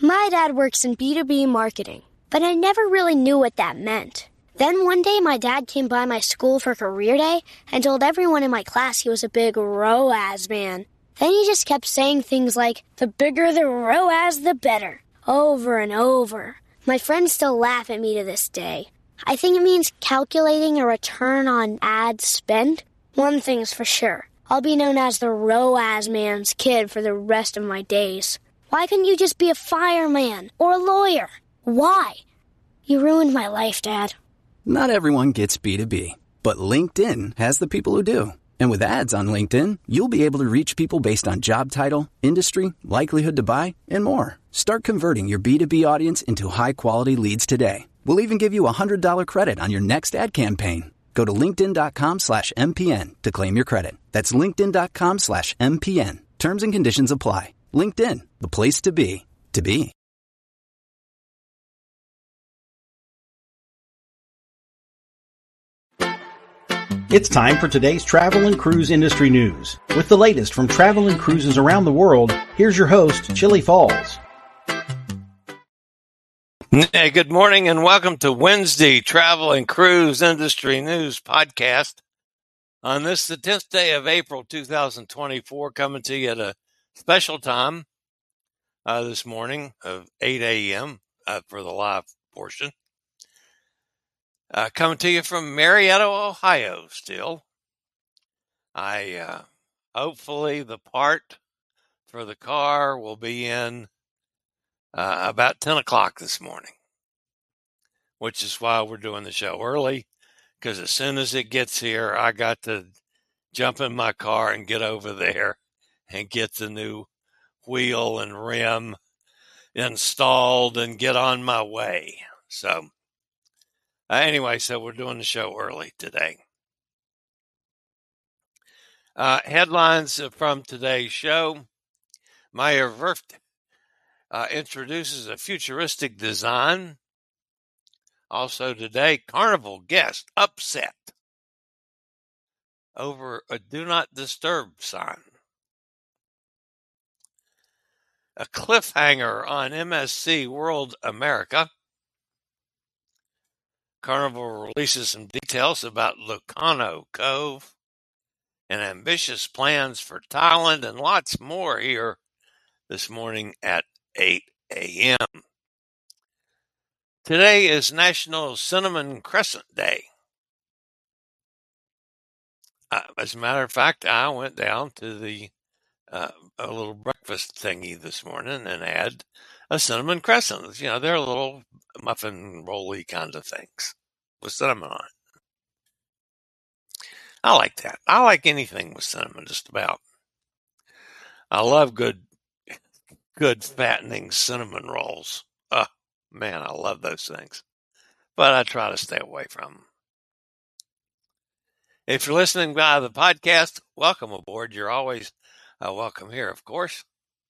My dad works in B2B marketing, but I never really knew what that meant. Then one day my dad came by my school for career day and told everyone in my class he was a big ROAS man. Then he just kept saying things like, the bigger the ROAS, the better, over and over. My friends still laugh at me to this day. I think it means calculating a return on ad spend. One thing's for sure. I'll be known as the ROAS man's kid for the rest of my days. Why couldn't you just be a fireman or a lawyer? Why? You ruined my life, Dad. Not everyone gets B2B, but LinkedIn has the people who do. And with ads on LinkedIn, you'll be able to reach people based on job title, industry, likelihood to buy, and more. Start converting your B2B audience into high-quality leads today. We'll even give you a $100 credit on your next ad campaign. Go to linkedin.com/MPN to claim your credit. That's linkedin.com/MPN. Terms and conditions apply. LinkedIn, the place to be, to be. It's time for today's travel and cruise industry news. With the latest from travel and cruises around the world, here's your host, Chillie Falls. Hey, good morning and welcome to Wednesday Travel and Cruise Industry News Podcast. On this, the 10th day of April 2024, coming to you at a special time this morning of 8 a.m. For the live portion. Coming to you from Marietta, Ohio still. Hopefully the part for the car will be in about 10 o'clock this morning, which is why we're doing the show early, because as soon as it gets here, I got to jump in my car and get over there and get the new wheel and rim installed and get on my way. So anyway, so we're doing the show early today. Headlines from today's show. Meyer Werft introduces a futuristic design. Also today, Carnival guest upset over a do not disturb sign. A cliffhanger on MSC World America. Carnival releases some details about Locarno Cove and ambitious plans for Thailand and lots more here this morning at 8 a.m. Today is National Cinnamon Crescent Day. As a matter of fact, I went down to the a little breakfast thingy this morning and had a cinnamon crescent. You know, they're little muffin rolly kind of things with cinnamon on it. I like that. I like anything with cinnamon, just about. I love good fattening cinnamon rolls. Oh, man, I love those things. But I try to stay away from them. If you're listening via the podcast, welcome aboard. You're always welcome here, of course.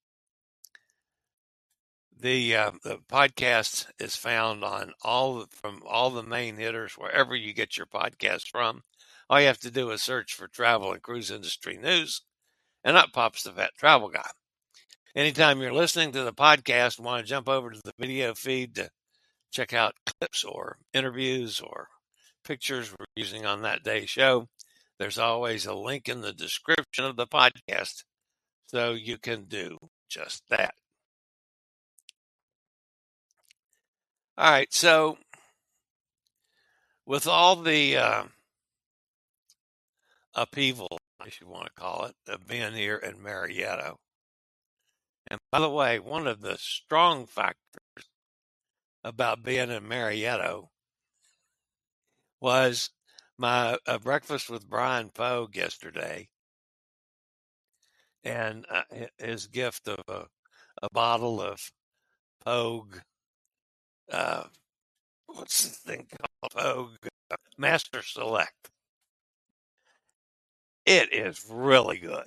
The podcast is found on all the main hitters, wherever you get your podcast from. All you have to do is search for Travel and Cruise Industry News, and up pops the Fat Travel Guy. Anytime you're listening to the podcast and want to jump over to the video feed to check out clips or interviews or pictures we're using on that day's show, there's always a link in the description of the podcast so you can do just that. All right, so with all the upheaval, if you want to call it, of being here in Marietta, and by the way, one of the strong factors about being in Marietta was my breakfast with Brian Pogue yesterday, and his gift of a bottle of Pogue, what's this thing called? Pogue Master Select. It is really good.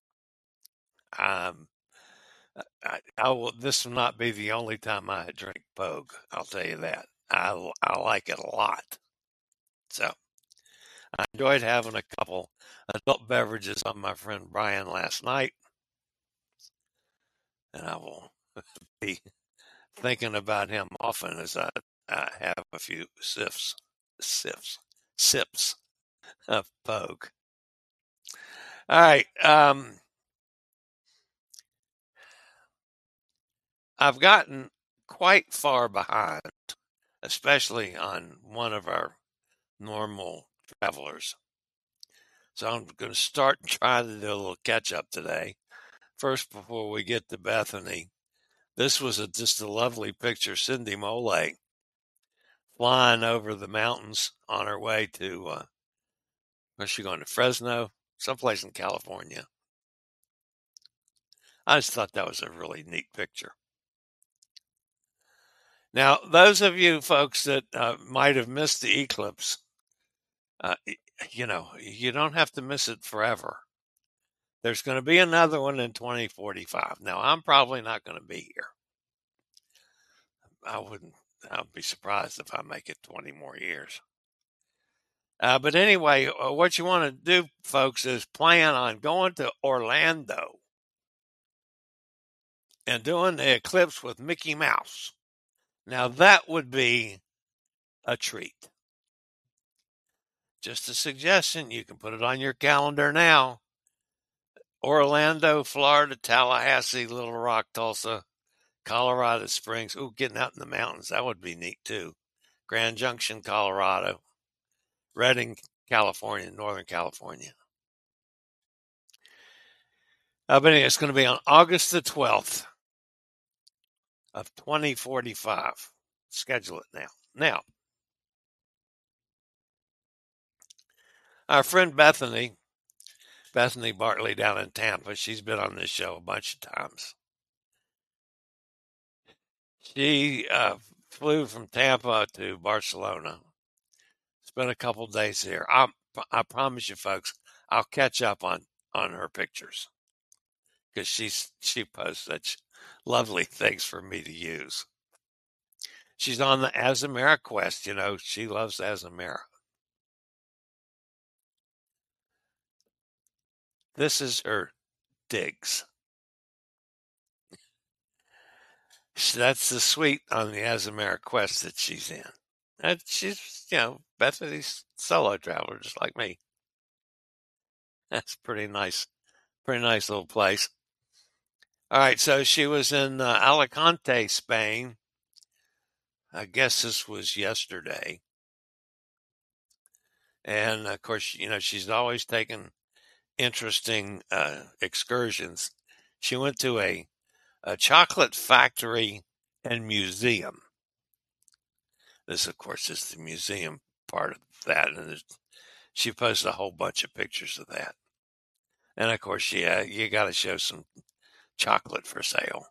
This will not be the only time I drink Pogue. I'll tell you that. I like it a lot. So I enjoyed having a couple adult beverages on my friend Brian last night, and I will be thinking about him often as I have a few sips of Pogue. All right. I've gotten quite far behind, especially on one of our normal travelers. So I'm going to start trying to do a little catch up today. First, before we get to Bethany, this was just a lovely picture. Cindy Mole flying over the mountains on her way to, where's she going, to Fresno? Someplace in California. I just thought that was a really neat picture. Now, those of you folks that might have missed the eclipse, you don't have to miss it forever. There's going to be another one in 2045. Now, I'm probably not going to be here. I'll be surprised if I make it 20 more years. But anyway, what you want to do, folks, is plan on going to Orlando and doing the eclipse with Mickey Mouse. Now, that would be a treat. Just a suggestion. You can put it on your calendar now. Orlando, Florida, Tallahassee, Little Rock, Tulsa, Colorado Springs. Ooh, getting out in the mountains. That would be neat, too. Grand Junction, Colorado. Redding, California, Northern California. But anyway, it's going to be on August the 12th of 2045. Schedule it now. Now, our friend Bethany Bartley down in Tampa, she's been on this show a bunch of times. She flew from Tampa to Barcelona. Spent a couple days there. I promise you, folks, I'll catch up on her pictures because she posts such lovely things for me to use. She's on the Azamara quest. She loves Azamara. This is her digs. That's the suite on the Azamara quest that she's in. And she's, Bethany's solo traveler, just like me. That's pretty nice little place. All right, so she was in Alicante, Spain. I guess this was yesterday. And, of course, she's always taken interesting excursions. She went to a chocolate factory and museum. This, of course, is the museum part of that. And she posted a whole bunch of pictures of that. And, of course, you got to show some chocolate for sale.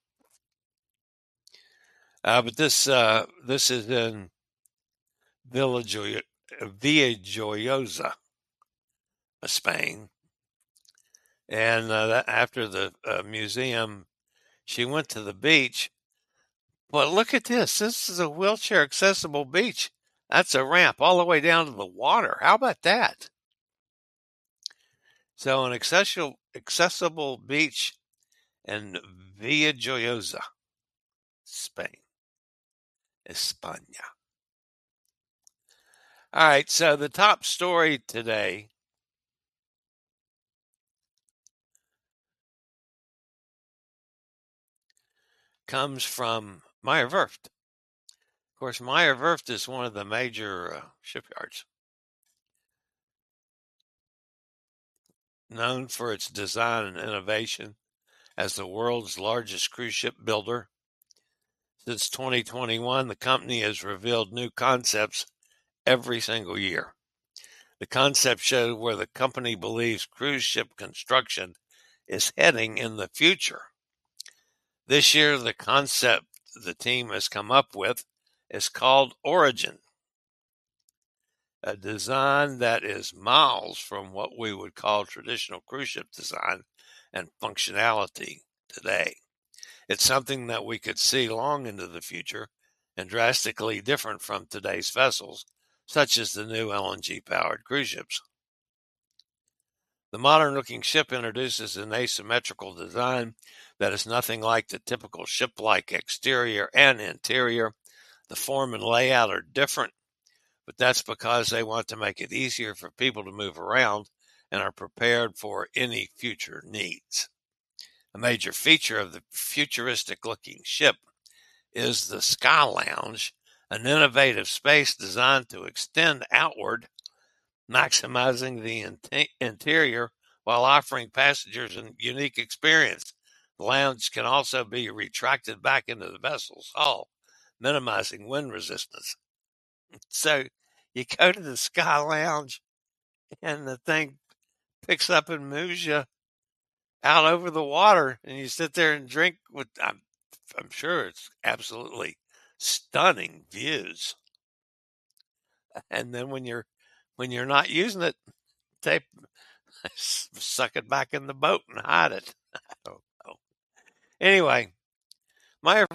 But this is in Villa Joyosa, Spain. And after the museum, she went to the beach. But look at this. This is a wheelchair accessible beach. That's a ramp all the way down to the water. How about that? So an accessible beach in Villa Joyosa, Spain, España. All right, so the top story today comes from Meyer Werft. Of course, Meyer Werft is one of the major shipyards, known for its design and innovation as the world's largest cruise ship builder. Since 2021, the company has revealed new concepts every single year. The concept showed where the company believes cruise ship construction is heading in the future. This year, the concept the team has come up with is called Origin, a design that is miles from what we would call traditional cruise ship design and functionality today. It's something that we could see long into the future and drastically different from today's vessels, such as the new LNG-powered cruise ships. The modern-looking ship introduces an asymmetrical design that is nothing like the typical ship-like exterior and interior. The form and layout are different, but that's because they want to make it easier for people to move around and are prepared for any future needs. A major feature of the futuristic-looking ship is the Sky Lounge, an innovative space designed to extend outward, maximizing the interior while offering passengers a unique experience. The lounge can also be retracted back into the vessel's hull, minimizing wind resistance. So you go to the Sky Lounge and the thing picks up and moves you out over the water, and you sit there and drink with, I'm sure it's absolutely stunning views. And then when you're not using it, they suck it back in the boat and hide it. I don't know. Anyway, my,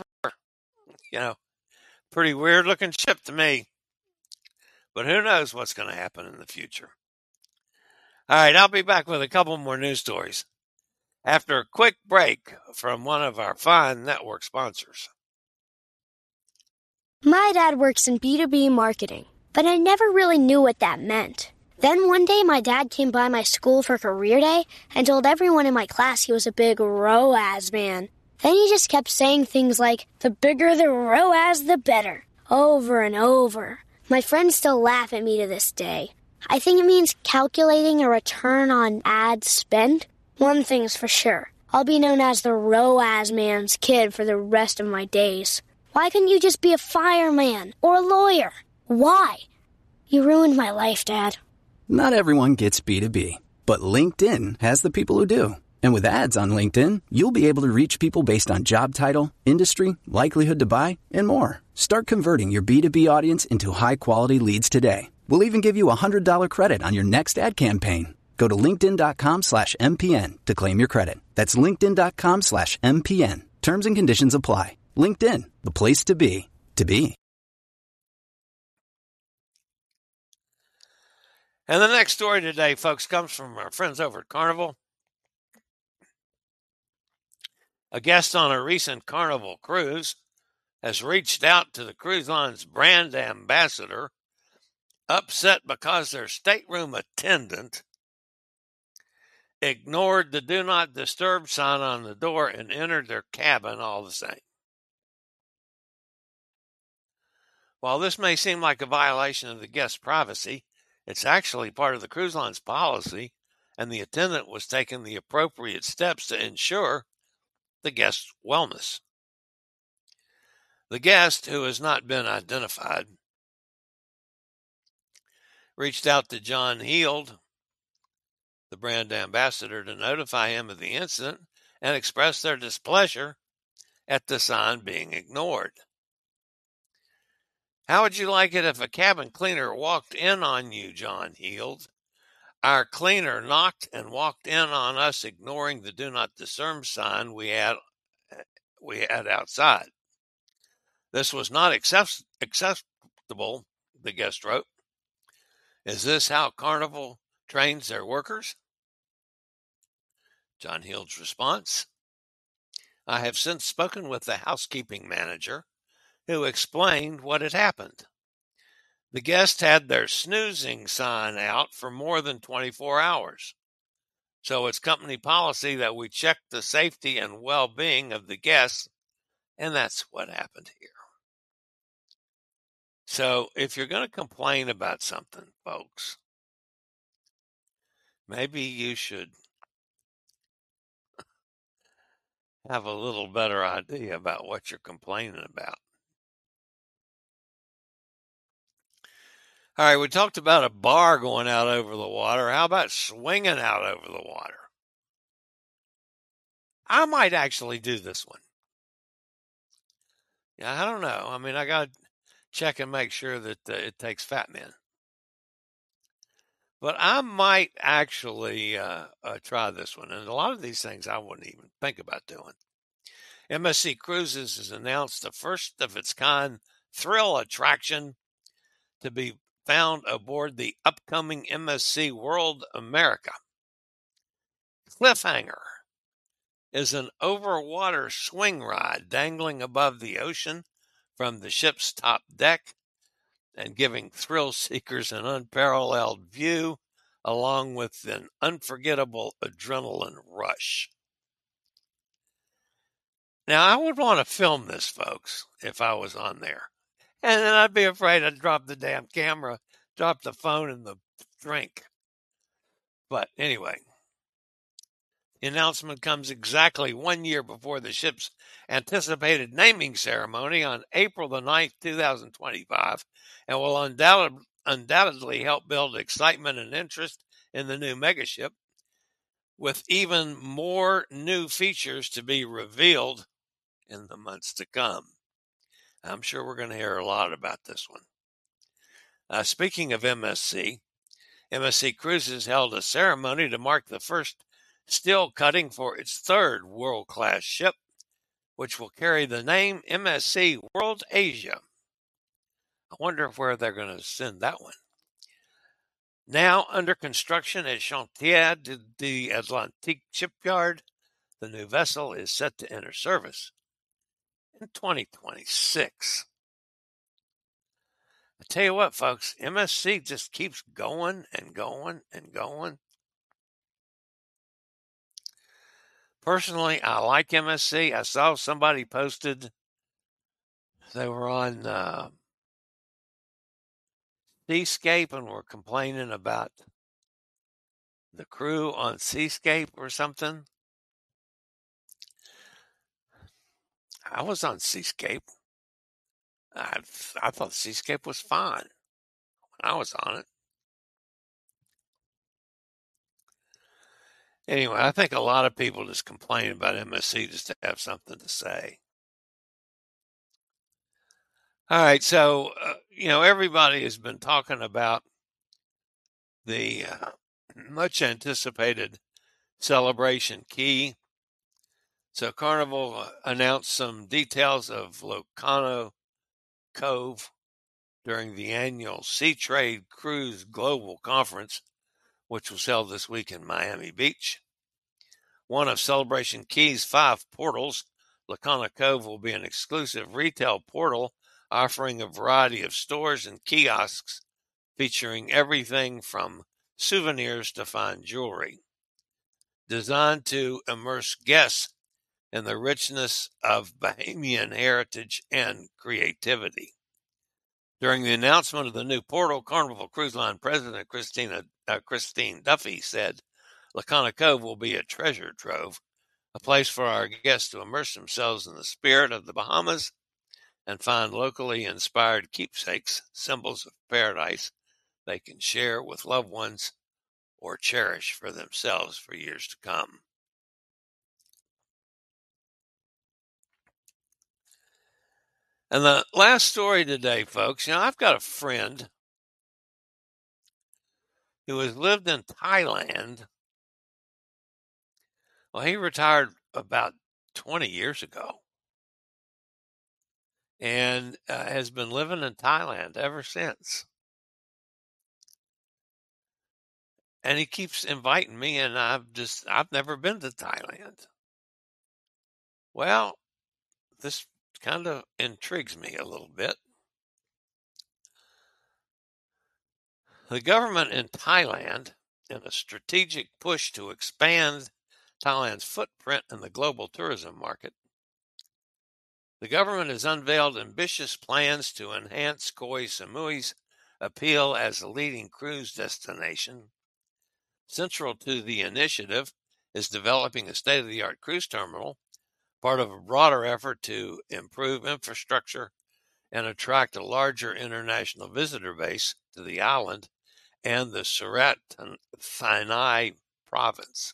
pretty weird looking ship to me. But who knows what's going to happen in the future. All right, I'll be back with a couple more news stories after a quick break from one of our fine network sponsors. My dad works in B2B marketing, but I never really knew what that meant. Then one day my dad came by my school for career day and told everyone in my class he was a big ROAS man. Then he just kept saying things like, the bigger the ROAS, the better, over and over. My friends still laugh at me to this day. I think it means calculating a return on ad spend. One thing's for sure, I'll be known as the ROAS man's kid for the rest of my days. Why couldn't you just be a fireman or a lawyer? Why? You ruined my life, Dad. Not everyone gets B2B, but LinkedIn has the people who do. And with ads on LinkedIn, you'll be able to reach people based on job title, industry, likelihood to buy, and more. Start converting your B2B audience into high-quality leads today. We'll even give you a $100 credit on your next ad campaign. Go to linkedin.com/MPN to claim your credit. That's linkedin.com/MPN. Terms and conditions apply. LinkedIn, the place to be, to be. And the next story today, folks, comes from our friends over at Carnival. A guest on a recent Carnival cruise has reached out to the cruise line's brand ambassador, upset because their stateroom attendant ignored the do not disturb sign on the door and entered their cabin all the same. While this may seem like a violation of the guest's privacy, it's actually part of the cruise line's policy, and the attendant was taking the appropriate steps to ensure the guest's wellness. The guest, who has not been identified, reached out to John Heald, the brand ambassador, to notify him of the incident and express their displeasure at the sign being ignored. How would you like it if a cabin cleaner walked in on you, John Heald? Our cleaner knocked and walked in on us, ignoring the do not disturb sign we had outside. This was not acceptable, the guest wrote. Is this how Carnival trains their workers? John Heald's response: I have since spoken with the housekeeping manager, who explained what had happened. The guest had their snoozing sign out for more than 24 hours. So it's company policy that we check the safety and well-being of the guests, and that's what happened here. So if you're going to complain about something, folks, maybe you should have a little better idea about what you're complaining about. All right, we talked about a bar going out over the water. How about swinging out over the water? I might actually do this one. Yeah, I don't know. I mean, I got to check and make sure that it takes fat men. But I might actually try this one. And a lot of these things I wouldn't even think about doing. MSC Cruises has announced the first of its kind thrill attraction to be found aboard the upcoming MSC World America. Cliffhanger. is an overwater swing ride dangling above the ocean from the ship's top deck and giving thrill seekers an unparalleled view along with an unforgettable adrenaline rush. Now, I would want to film this, folks, if I was on there. And then I'd be afraid I'd drop the damn camera, drop the phone and the drink. But anyway, the announcement comes exactly 1 year before the ship's anticipated naming ceremony on April the 9th, 2025, and will undoubtedly help build excitement and interest in the new megaship, with even more new features to be revealed in the months to come. I'm sure we're going to hear a lot about this one. Speaking of MSC, MSC Cruises held a ceremony to mark the first steel cutting for its third world-class ship, which will carry the name MSC World Asia. I wonder where they're going to send that one. Now under construction at Chantier de l'Atlantique shipyard, the new vessel is set to enter service in 2026. I tell you what, folks, MSC just keeps going and going and going. Personally, I like MSC. I saw somebody posted they were on Seascape and were complaining about the crew on Seascape or something. I was on Seascape. I thought Seascape was fine when I was on it. Anyway, I think a lot of people just complain about MSC just to have something to say. All right, so, everybody has been talking about the much anticipated Celebration Key. So Carnival announced some details of Locarno Cove during the annual Sea Trade Cruise Global Conference, which was held this week in Miami Beach. One of Celebration Key's 5 portals, Locarno Cove will be an exclusive retail portal offering a variety of stores and kiosks featuring everything from souvenirs to fine jewelry. Designed to immerse guests in the richness of Bahamian heritage and creativity. During the announcement of the new portal, Carnival Cruise Line President Christine Duffy said, Locarno Cove will be a treasure trove, a place for our guests to immerse themselves in the spirit of the Bahamas and find locally inspired keepsakes, symbols of paradise they can share with loved ones or cherish for themselves for years to come. And the last story today, folks, I've got a friend who has lived in Thailand. Well, he retired about 20 years ago and has been living in Thailand ever since. And he keeps inviting me, and I've never been to Thailand. Well, this kind of intrigues me a little bit. The government in Thailand, in a strategic push to expand Thailand's footprint in the global tourism market, the government has unveiled ambitious plans to enhance Koh Samui's appeal as a leading cruise destination. Central to the initiative is developing a state-of-the-art cruise terminal, part of a broader effort to improve infrastructure and attract a larger international visitor base to the island and the Surat Thani province.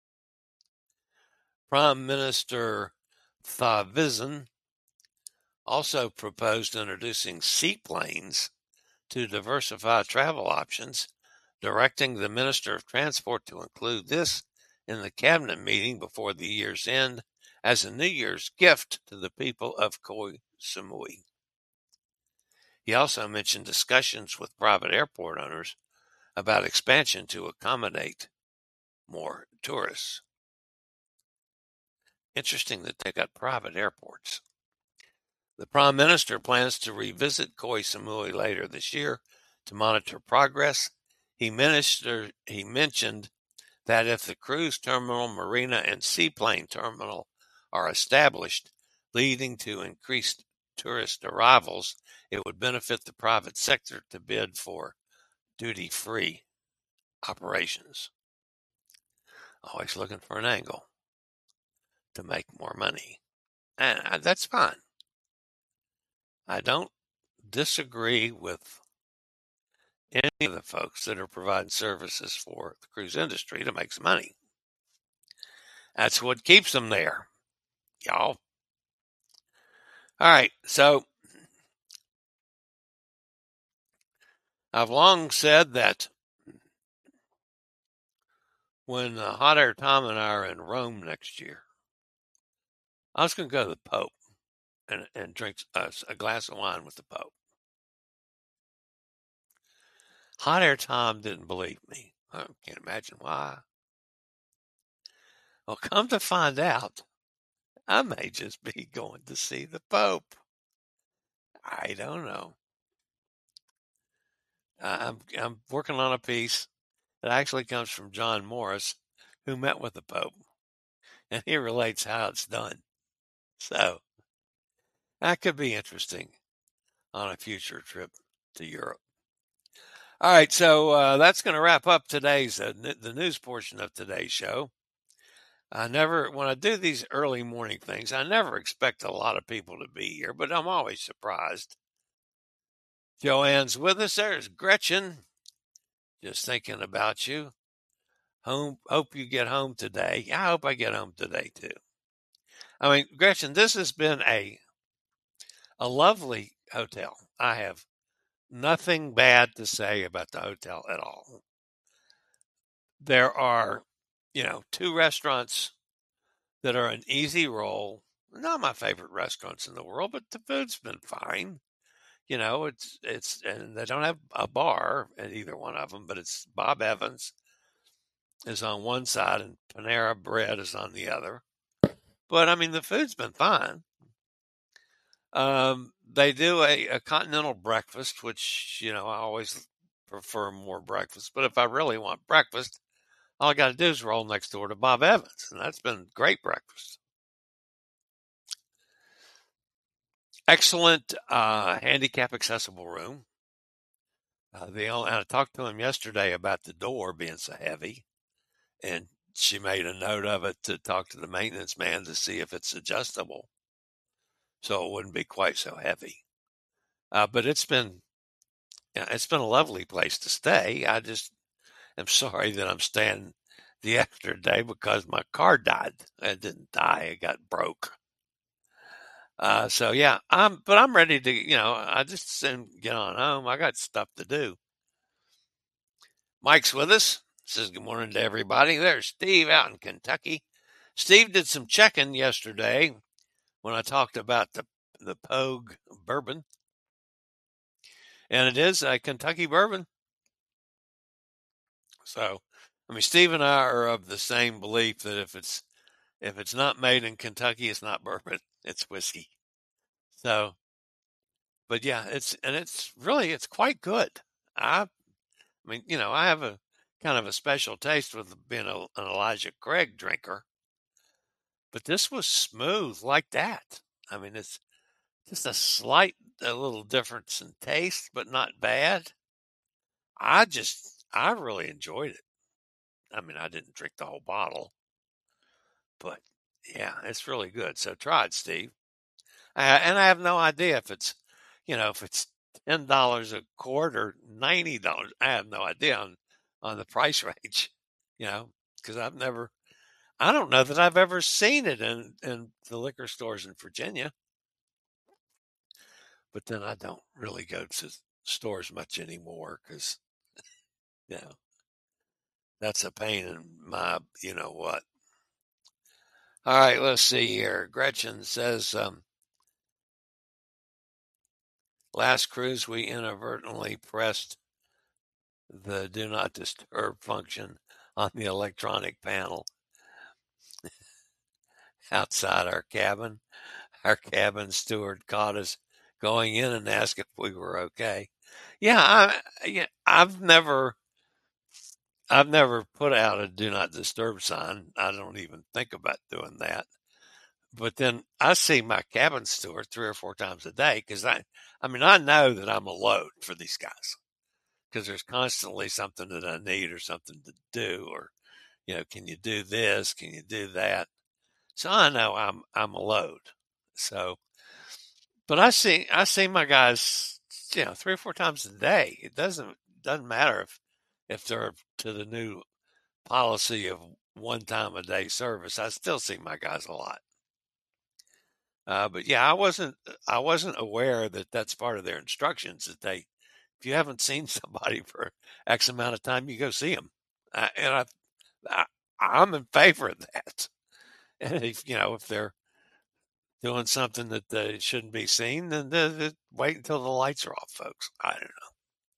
Prime Minister Thavisin also proposed introducing seaplanes to diversify travel options, directing the Minister of Transport to include this in the cabinet meeting before the year's end as a New Year's gift to the people of Koh Samui. He also mentioned discussions with private airport owners about expansion to accommodate more tourists. Interesting that they got private airports. The Prime Minister plans to revisit Koh Samui later this year to monitor progress. He mentioned that if the cruise terminal, marina, and seaplane terminal are established, leading to increased tourist arrivals, it would benefit the private sector to bid for duty-free operations. Always looking for an angle to make more money. And that's fine. I don't disagree with any of the folks that are providing services for the cruise industry to make some money. That's what keeps them there, y'all. All right, so I've long said that when Hot Air Tom and I are in Rome next year, I was going to go to the Pope and drink a glass of wine with the Pope. Hot Air Tom didn't believe me. I can't imagine why. Well, come to find out, I may just be going to see the Pope. I don't know. I'm working on a piece that actually comes from John Morris, who met with the Pope, and he relates how it's done. So that could be interesting on a future trip to Europe. All right, so that's going to wrap up today's the news portion of today's show. When I do these early morning things, I never expect a lot of people to be here, but I'm always surprised. Joanne's with us. There's Gretchen. Just thinking about you. Hope you get home today. I hope I get home today too. I mean, Gretchen, this has been a lovely hotel. I have nothing bad to say about the hotel at all. There are, 2 restaurants that are an easy roll. Not my favorite restaurants in the world, but the food's been fine. It's and they don't have a bar at either one of them, but it's Bob Evans is on one side and Panera Bread is on the other. But I mean, the food's been fine. They do a continental breakfast, which, I always prefer more breakfast. But if I really want breakfast, all I got to do is roll next door to Bob Evans. And that's been great breakfast. Excellent handicap accessible room. I talked to him yesterday about the door being so heavy, and she made a note of it to talk to the maintenance man to see if it's adjustable, so it wouldn't be quite so heavy. But it's been a lovely place to stay. I just am sorry that I'm staying the extra day because my car died. It didn't die; it got broke. So yeah, I'm ready to, I just soon get on home. I got stuff to do. Mike's with us. Says good morning to everybody. There's Steve out in Kentucky. Steve did some checking yesterday when I talked about the Pogue bourbon. And it is a Kentucky bourbon. So, I mean, Steve and I are of the same belief that if it's not made in Kentucky, it's not bourbon. It's whiskey. So, but yeah, it's quite good. I mean, I have a kind of a special taste with being an Elijah Craig drinker, but this was smooth like that. I mean, it's just a little difference in taste, but not bad. I really enjoyed it. I mean, I didn't drink the whole bottle, but yeah, it's really good. So try it, Steve. And I have no idea if it's $10 a quart or $90. I have no idea on the price range, because I don't know that I've ever seen it in the liquor stores in Virginia. But then I don't really go to stores much anymore because, that's a pain in my, what. All right, let's see here. Gretchen says, last cruise we inadvertently pressed the do not disturb function on the electronic panel. outside our cabin. Our cabin steward caught us going in and asked if we were okay. I've never put out a do not disturb sign. I don't even think about doing that. But then I see my cabin steward 3 or 4 times a day because I know that I'm a load for these guys because there's constantly something that I need or something to do, or can you do this? Can you do that? So I know I'm a load. So, but I see my guys 3 or 4 times a day. It doesn't matter if they're to the new policy of 1 time a day service. I still see my guys a lot. But yeah, I wasn't aware that that's part of their instructions. That if you haven't seen somebody for X amount of time, you go see them. And I'm in favor of that. And if they're doing something that they shouldn't be seen, then wait until the lights are off, folks. I don't know.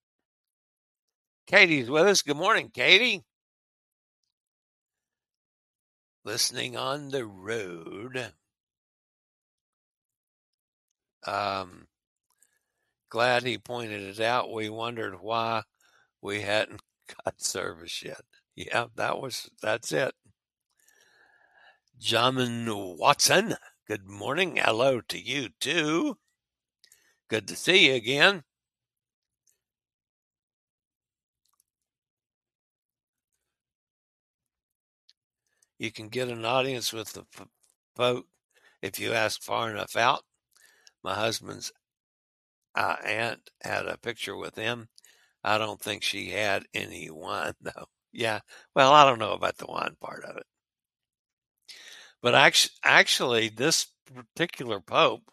Katie's with us. Good morning, Katie. Listening on the road. Glad he pointed it out. We wondered why we hadn't got service yet. Yeah, that's it. Jamin Watson, good morning. Hello to you too. Good to see you again. You can get an audience with the Pope if you ask far enough out. My husband's aunt had a picture with him. I don't think she had any wine, though. Yeah, well, I don't know about the wine part of it. But actually, this particular Pope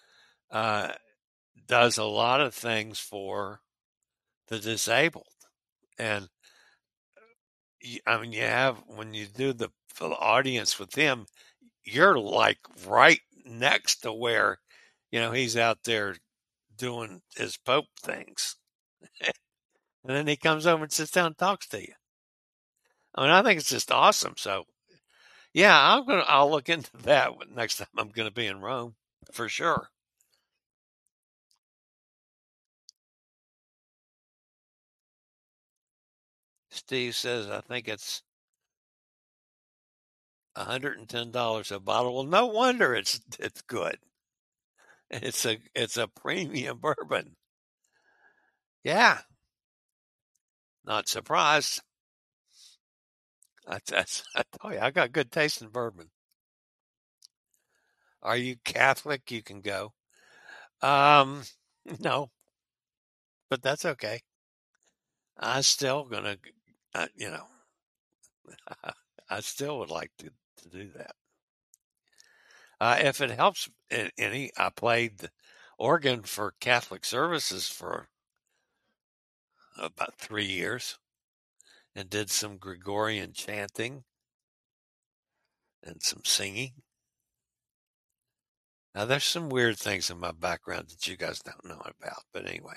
does a lot of things for the disabled. And you have, when you do the audience with him, you're like right next to where, he's out there doing his Pope things. And then he comes over and sits down and talks to you. I think it's just awesome. So, yeah, I'll look into that next time I'm going to be in Rome for sure. Steve says, I think it's $110 a bottle. Well, no wonder it's good. It's a premium bourbon. Yeah. Not surprised. I tell you, I got good taste in bourbon. Are you Catholic? You can go. No, but that's okay. I still gonna, I still would like to do that. If it helps any, I played the organ for Catholic services for about 3 years and did some Gregorian chanting and some singing. Now, there's some weird things in my background that you guys don't know about, but anyway,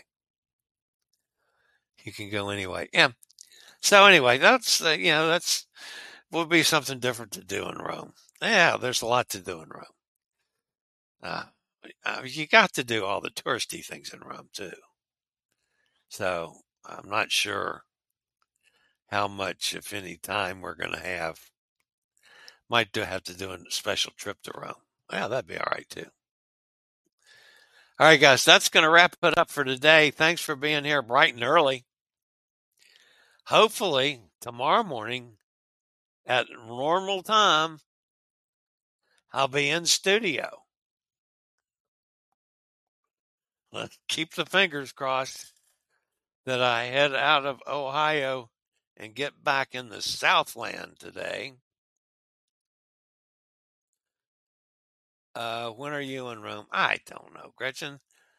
you can go anyway. Yeah. So anyway, that's would be something different to do in Rome. Yeah, there's a lot to do in Rome. You got to do all the touristy things in Rome too. So I'm not sure how much, if any, time we're going to have. Might have to do a special trip to Rome. Well, that'd be all right too. All right, guys, that's going to wrap it up for today. Thanks for being here bright and early. Hopefully, tomorrow morning at normal time, I'll be in studio. Let's keep the fingers crossed that I head out of Ohio and get back in the Southland today. When are you in Rome? I don't know, Gretchen.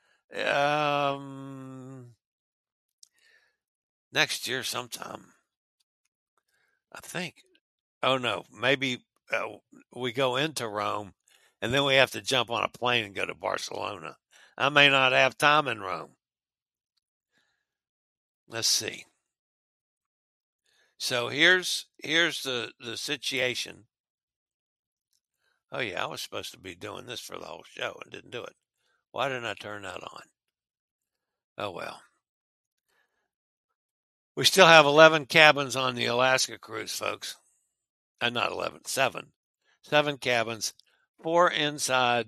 Next year sometime, I think. Oh no, maybe we go into Rome and then we have to jump on a plane and go to Barcelona. I may not have time in Rome. Let's see. So here's the situation. Oh, yeah, I was supposed to be doing this for the whole show and didn't do it. Why didn't I turn that on? Oh, well. We still have 11 cabins on the Alaska cruise, folks. Not 11, 7. 7 cabins, 4 inside,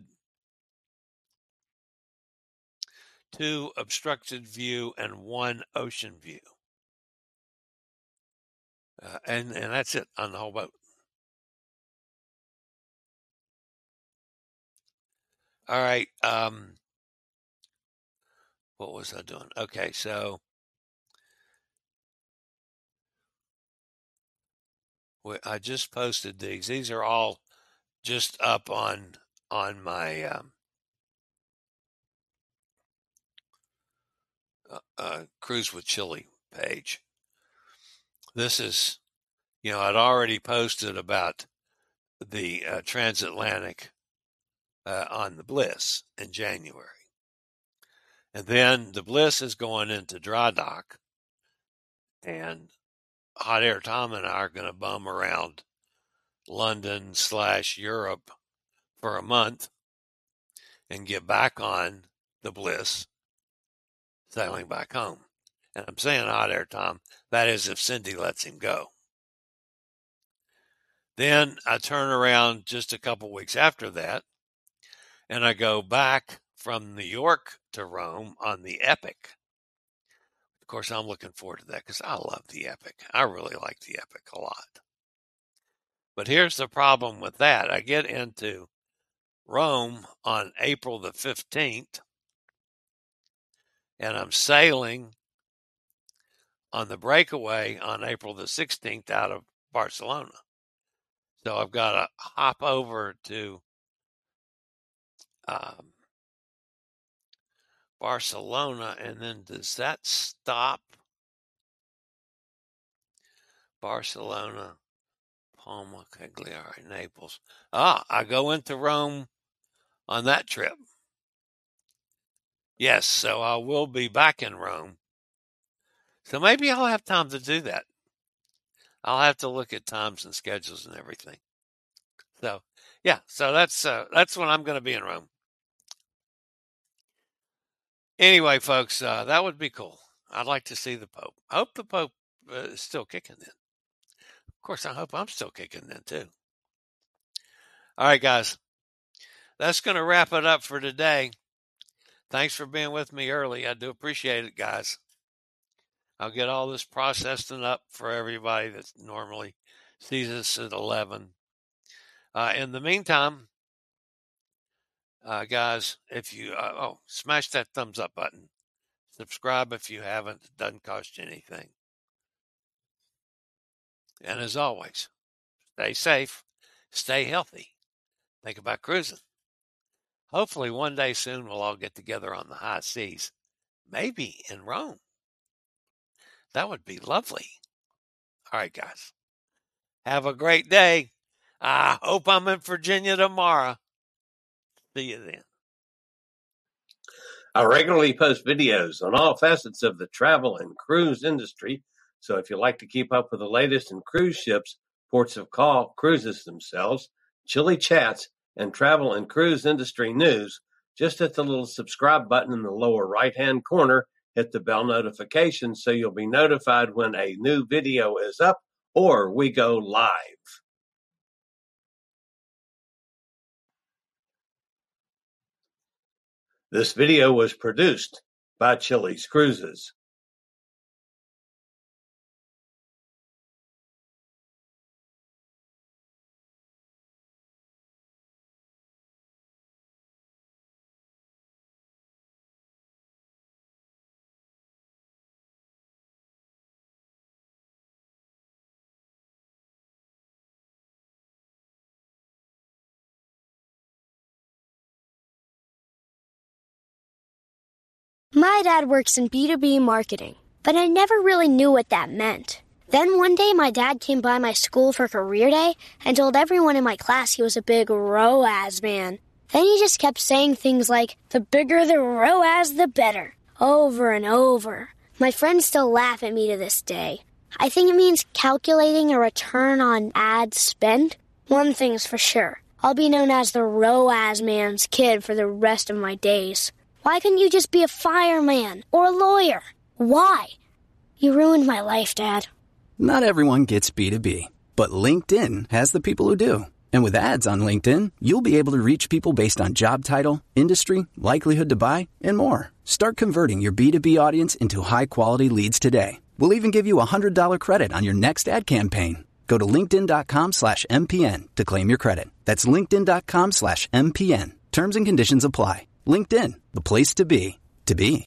2 obstructed view, and 1 ocean view. And that's it on the whole boat. All right. What was I doing? Okay, so I just posted these. These are all just up on my Cruise with Chili page. This is, I'd already posted about the transatlantic on the Bliss in January. And then the Bliss is going into dry dock, and Hot Air Tom and I are going to bum around London/Europe for a month and get back on the Bliss, sailing back home. And I'm saying Hot Air Tom, that is if Cindy lets him go. Then I turn around just a couple weeks after that, and I go back from New York to Rome on the Epic. Of course, I'm looking forward to that because I love the Epic. I really like the Epic a lot. But here's the problem with that. I get into Rome on April the 15th, and I'm sailing on the breakaway on April the 16th out of Barcelona. So I've got to hop over to Barcelona, and then does that stop Barcelona, Palma, Cagliari, Naples? I go into Rome on that trip. Yes, so I will be back in Rome. So maybe I'll have time to do that. I'll have to look at times and schedules and everything. So, yeah, so that's when I'm going to be in Rome. Anyway, folks, that would be cool. I'd like to see the Pope. I hope the Pope is still kicking then. Of course, I hope I'm still kicking then, too. All right, guys. That's going to wrap it up for today. Thanks for being with me early. I do appreciate it, guys. I'll get all this processed and up for everybody that normally sees us at 11. In the meantime, guys, if you smash that thumbs up button. Subscribe if you haven't. It doesn't cost you anything. And as always, stay safe, stay healthy. Think about cruising. Hopefully one day soon we'll all get together on the high seas. Maybe in Rome. That would be lovely. All right, guys. Have a great day. I hope I'm in Virginia tomorrow. See you then. I regularly post videos on all facets of the travel and cruise industry. So if you like to keep up with the latest in cruise ships, ports of call, cruises themselves, chilly chats, and travel and cruise industry news, just hit the little subscribe button in the lower right-hand corner. Hit the bell notification so you'll be notified when a new video is up or we go live. This video was produced by Chili's Cruises. My dad works in B2B marketing, but I never really knew what that meant. Then one day my dad came by my school for career day and told everyone in my class he was a big ROAS man. Then he just kept saying things like, the bigger the ROAS, the better, over and over. My friends still laugh at me to this day. I think it means calculating a return on ad spend. One thing's for sure, I'll be known as the ROAS man's kid for the rest of my days. Why couldn't you just be a fireman or a lawyer? Why? You ruined my life, Dad. Not everyone gets B2B, but LinkedIn has the people who do. And with ads on LinkedIn, you'll be able to reach people based on job title, industry, likelihood to buy, and more. Start converting your B2B audience into high-quality leads today. We'll even give you a $100 credit on your next ad campaign. Go to linkedin.com/MPN to claim your credit. That's linkedin.com/MPN. Terms and conditions apply. LinkedIn, the place to be.